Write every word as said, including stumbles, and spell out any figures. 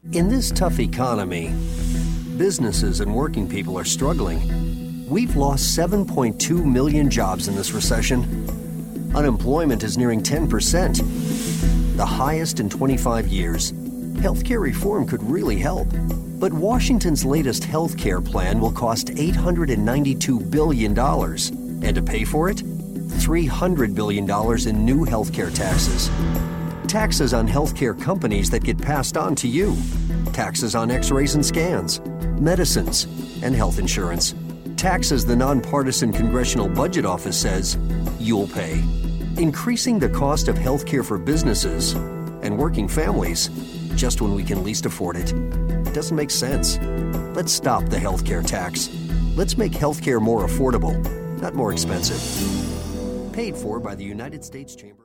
In this tough economy, businesses and working people are struggling. We've lost seven point two million jobs in this recession. Unemployment is nearing ten percent, the highest in twenty-five years. Healthcare reform could really help. But Washington's latest healthcare plan will cost eight hundred ninety-two billion dollars. And to pay for it, three hundred billion dollars in new healthcare taxes. Taxes on healthcare companies that get passed on to you. Taxes on x-rays and scans, medicines, and health insurance. Taxes the nonpartisan Congressional Budget Office says you'll pay. Increasing the cost of healthcare for businesses and working families just when we can least afford it. It doesn't make sense. Let's stop the healthcare tax. Let's make healthcare more affordable, not more expensive. Paid for by the United States Chamber.